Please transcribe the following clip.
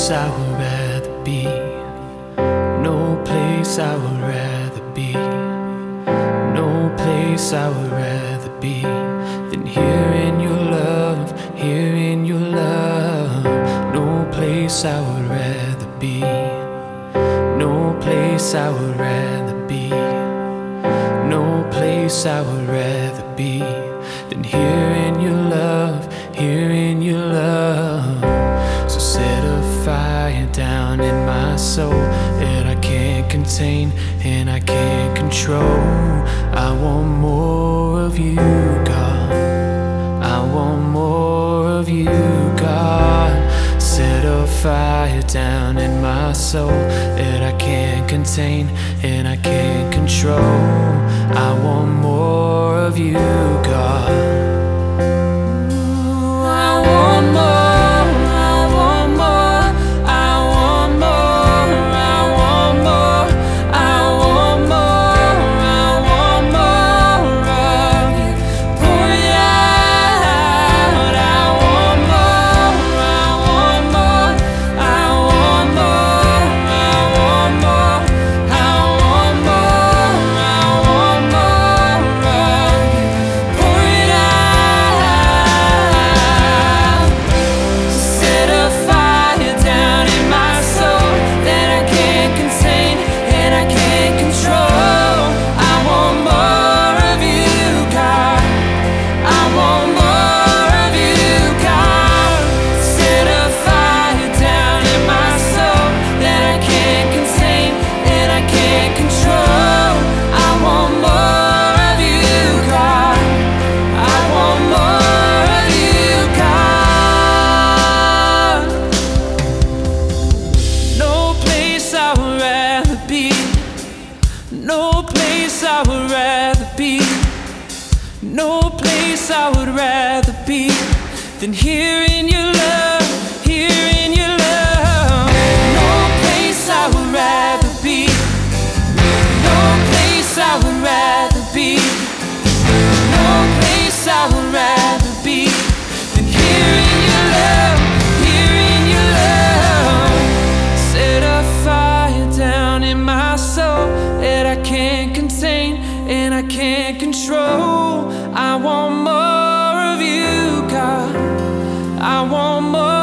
place I would rather be. No place I would rather be. No place I would rather be than here in your love, here in your love. No place I would rather be. No place I would rather be. No place I would rather be than here in your love, here in your love. So set a fire down in my soul that I can't contain and I can't control. I want more of you, God. I want more of you, God. Set a fire down in my soul that I can't contain and I can't control. I want more of you, God. No place I would rather be. No place I would rather be than here in your love, here in your love. No place I would rather be. No place I would rather be. No place I would rather be than here in your love, here in your love. Set a fire down in my soul that I can't contain and I can't control. I want more of you, God. I want more.